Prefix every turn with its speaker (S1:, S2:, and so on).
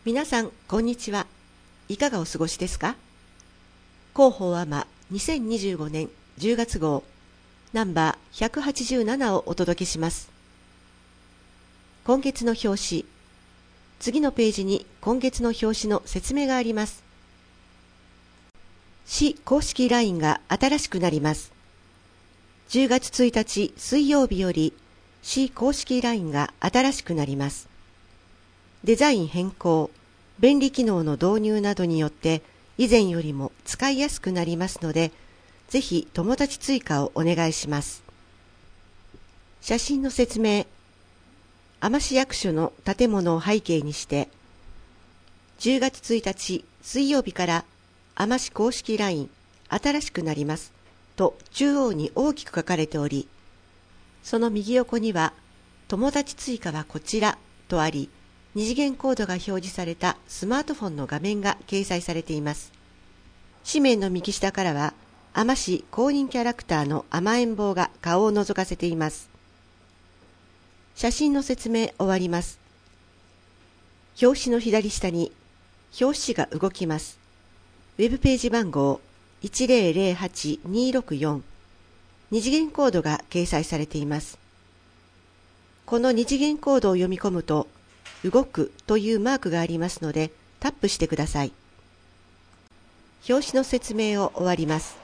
S1: 皆さん、こんにちは。いかがお過ごしですか？広報アマ2025年10月号ナンバー187をお届けします。今月の表紙。次のページに今月の表紙の説明があります。市公式 LINE が新しくなります。10月1日水曜日より市公式 LINE が新しくなります。デザイン変更、便利機能の導入などによって以前よりも使いやすくなりますので、ぜひ友達追加をお願いします。写真の説明。海士市役所の建物を背景にして、10月1日水曜日から海士市公式 LINE 新しくなりますと中央に大きく書かれており、その右横には友達追加はこちらとあり、二次元コードが表示されたスマートフォンの画面が掲載されています。紙面の右下からは、海士市公認キャラクターの甘えん坊が顔を覗かせています。写真の説明終わります。表紙の左下に、表紙が動きます。ウェブページ番号 1008264、二次元コードが掲載されています。この二次元コードを読み込むと、動くというマークがありますので、タップしてください。表紙の説明を終わります。